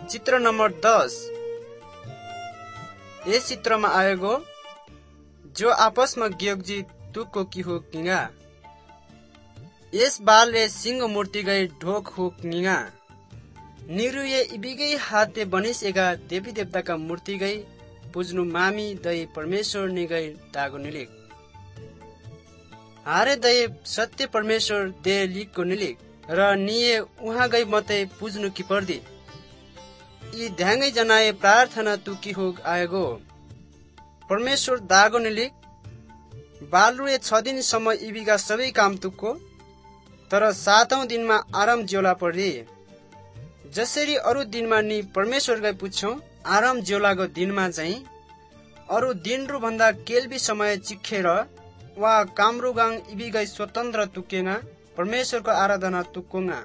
चित्र नंबर 10। यस चित्रमा आएको जो आपसमा गियोगजी तुको की हो किंगा यस बालले सिंह मूर्ति गई ढोक हो किंगा निरु ये इबिगई हाथे बनिसेका देवी देवता का मूर्ति गई पुज्नु मामी दई परमेश्वर नि गई दागो निलिक हारे दई सत्य परमेश्वर दे लिक को निलिक र निये उहाँ गई मते पुज्नु की पर्दी यी ध्याङ्गै जनाए प्रार्थना तुकी हो आएको परमेश्वर दागो निलिक बालुए 6 दिनसम्म इबिका सबै काम तुक्को तर 7औं दिनमा आराम ज्योला पर्दी जसरी अरु दिनमा नि परमेश्वर गई पुच्छौ आराम ज्योलाको दिनमा चाहिँ अरु दिनरु भन्दा केल्बी समय चिखेर वा कामरुगाङ इबिगई स्वतन्त्र तुकेगा परमेश्वरको आराधना तुक्कोगा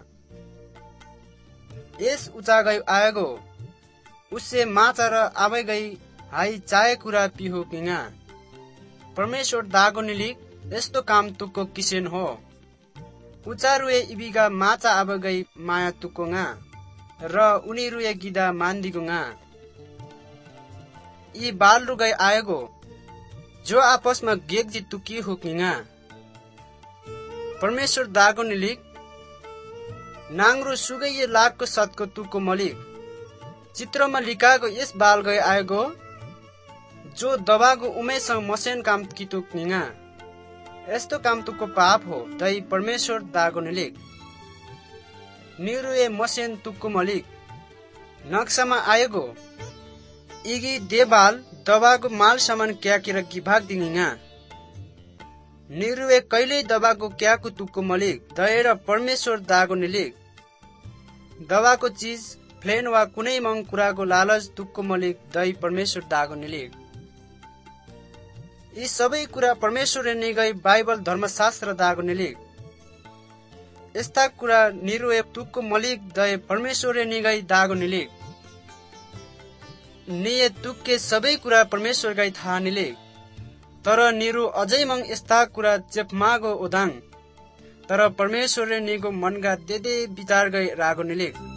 यस उचा गई आएको उससे माचा र आबै गई हाई चाय कुरा पिहो किंगा परमेश्वर दागो निलिक यस्तो काम तुक्को किसेन हो उचारुए इबिगा माचा आबै गई माया तुक्कोगा र उनीरुए गिदा मान्दिगोगा यी बालरु गई आएको जो आपसमा गेगजी तुकी हो किंगा परमेश्वर दागो निलिक नाङ्रो सुगैये लाखको सतको तुक्को मलिक चित्रमा लिकाको यस बाल गई आएको जो दबाको उमेसँग मसेन काम की तुक्निगा यस्तो काम तुक्को पाप हो दई परमेश्वर दागो निलिक निरुए मसेन तुक्को मलिक नक्सामा आएको इगी देबाल दबाको माल सामान क्या किरा गिभाग दिङिगा निरुए कहिले दबाको क्याको तुक्को मलिक दएर परमेश्वर दागो निलिक दबाको चीज फ्लेन वा कुनै मङ कुराको लालच तुक्को मलिक दई परमेश्वर दागो निलिक यी सबै कुरा परमेश्वरले निगई बाइबल धर्मशास्त्र दागो निलिक यस्ता कुरा निरुए तुक्को मलिक दय परमेश्वरले निगई दागो निलिक निये तुक्के सबै कुरा परमेश्वर गई थाहा निलिक तर निरु अझै मङ यस्ता कुरा चेपमागो ओदाङ तर परमेश्वरले निगो मनगा देदे विचार गई रागो निलिक